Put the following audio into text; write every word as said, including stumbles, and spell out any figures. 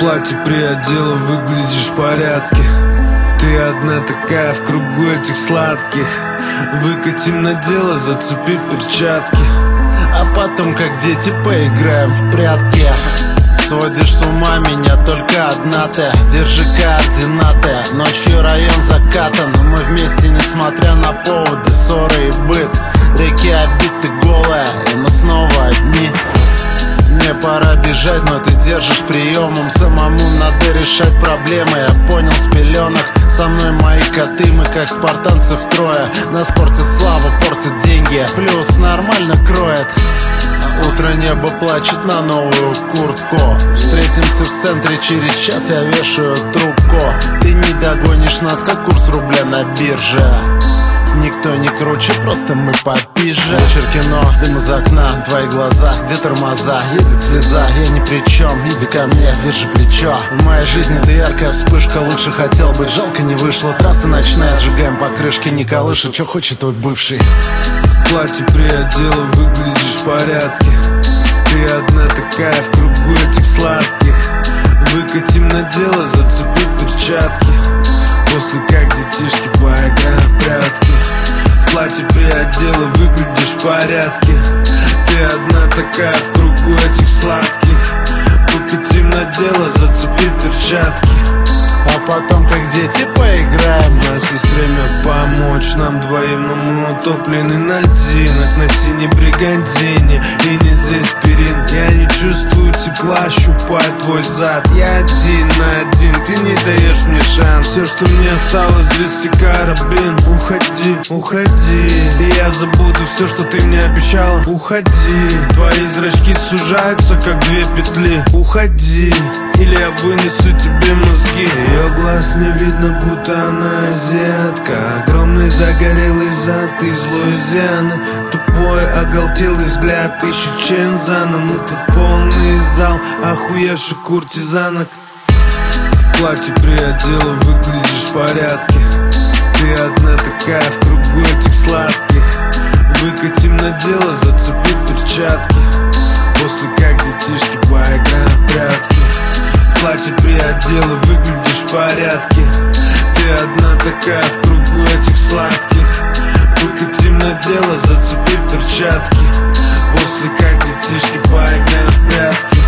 платье приодела, выглядишь в порядке. Ты одна такая в кругу этих сладких. Выкатим на дело, зацепи перчатки, а потом, как дети, поиграем в прятки. Сводишь с ума меня только одна ты. Держи координаты. Ночью район закатан, но мы вместе, несмотря на поводы, ссоры и быт. Реки обиты голая, и мы снова одни. Мне пора бежать, но ты держишь приемом. Самому надо решать проблемы, я понял с пеленок. Со мной мои коты, мы как спартанцы втрое. Нас портит слава, портит деньги, плюс нормально кроет. Утро небо плачет на новую куртку. Встретимся в центре через час, я вешаю трубку. Ты не догонишь нас, как курс рубля на бирже. Никто не круче, просто мы попизже. Вечер кино, дым из окна, твои глаза, где тормоза, едет слеза, я ни при чем, иди ко мне, держи плечо. В моей жизни ты яркая вспышка, лучше хотел быть, жалко не вышло. Трасса ночная, сжигаем покрышки, не колышет, что хочет твой бывший. Платье приодела, выглядишь в порядке. Ты одна такая в кругу этих сладких. Выкатим на дело, зацепи перчатки. После как детишки поиграем в прятки. В платье приодела, выглядишь в порядке. Ты одна такая в кругу этих сладких. Выкатим на дело, зацепи перчатки, а потом, как дети, поиграем. У нас есть время помочь нам двоим, но мы утоплены на льдинах, на синей бригантине. И не здесь перин, я не чувствую тепла, щупай твой зад. Я один на один, ты не даешь мне шанс. Все, что мне осталось, вести карабин. Уходи, уходи, и я забуду все, что ты мне обещала. Уходи, твои зрачки сужаются, как две петли. Уходи, или я вынесу тебе мозги. Ее глаз не видно, будто она азиатка. Огромный загорелый зад из Луизианы. Тупой оголтелый взгляд, ищет Чензана. Мы тут полный зал охуевших куртизанок. В платье приодела, выглядишь в порядке. Ты одна такая в кругу этих сладких. Выкатим на дело, зацепи перчатки. После как детишки поиграем в прятки. В платье приодела, выглядишь в порядке. Ты одна такая в кругу этих сладких. Выкатим на дело, зацепи перчатки. После как детишки поиграем в прятки.